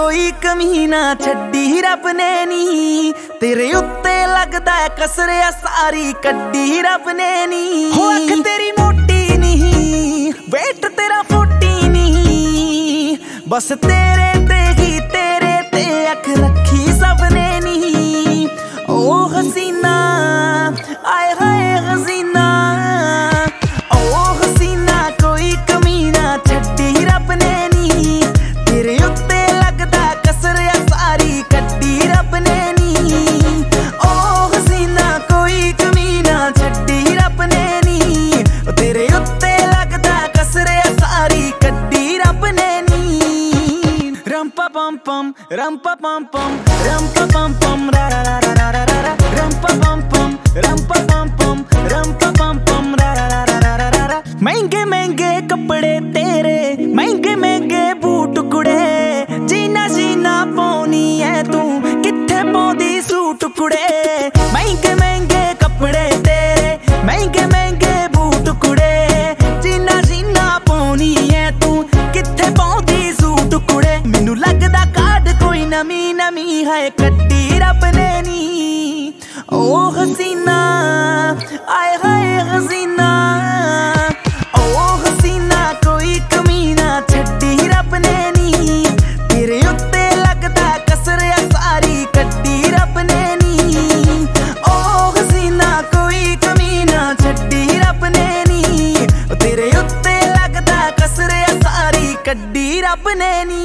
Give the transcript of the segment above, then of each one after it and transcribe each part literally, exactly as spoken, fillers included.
कोई कमी ना छड्डी रब ने नी, तेरे उत्ते लगदा है कसरिया सारी कड्डी रब ने नी। हो अख तेरी मोटी नहीं, वेट तेरा फोटी नहीं, बस तेरे ते ही तेरे ते अख रखी सब ने नी। ओ हसीना आए हाय हसीना, ओ हसीना कोई कमी ना छड्डी रब ने नी, तेरे उत्ते लगदा कसरिया सारी कड्डी रब ने नी। ओ हसीना कोई कमी ना छड्डी रब ने नी, तेरे उत्ते लगदा कसरिया सारी कड्डी रब ने नी। रम पा पम पम रम पा पम पम रम पा पम पम रा रा रा रा रा रा रा, रम पा पम पम रम पा पम पम रम पा पम पम रा रा रा रा रा रा रा। महंगे महंगे कपड़े तेरे, महंगे महंगे बूट कुड़े, जीना जीना पौनी है तू किथे पौंदी सूट कुड़े। महंगे महंगे कपड़े तेरे, महंगे महंगे बूट कुड़े, जीना जीना पौनी है तू किथे पौंदी सूट कुड़े। मैनू लगदा कार्ड कोई नमी नमी है कड्डी रब ने नी। ओ हसीना आए हाय हसीना, ओ हसीना कोई कमी ना छड्डी रब ने नी, तेरे उत्ते लगदा कसरिया सारी कड्डी रब ने नी। ओ हसीना कोई कमी ना छड्डी रब ने नी, तेरे उत्ते लगदा कसरिया सारी कड्डी रब ने नी।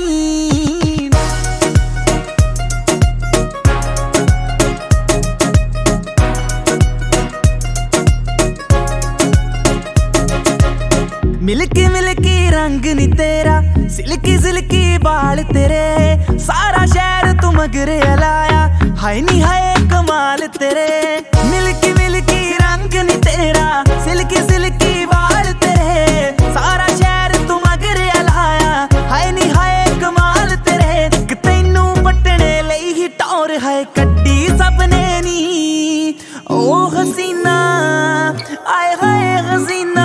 मिल्की मिल्की रंग नी तेरा, सिल्की सिल्की बाल तेरे, सारा शहर तू मगरे लाया, हाय नी हाय कमाल तेरे। मिल्की मिल्की रंग नी तेरा, सिल्की सिल्की बाल तेरे, सारा शहर तू मगरे लाया, हाय नी हाय कमाल तेरे। तैनू पटने लई ही टौर है कड्डी सब ने नी। ओ हसीना आए हाय हसीना,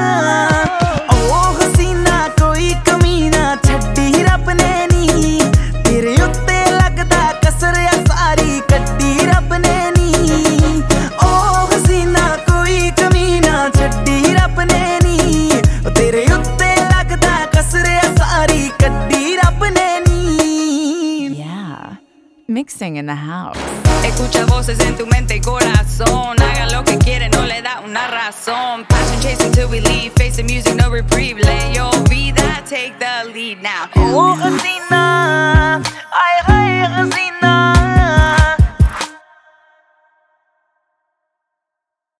mixing in the house. Escucha voces en tu mente y corazón, haga lo que quiere, no le da una razón. Passion chase until we leave, face the music, no reprieve. Let your vida take the lead now. Oh, Hasina.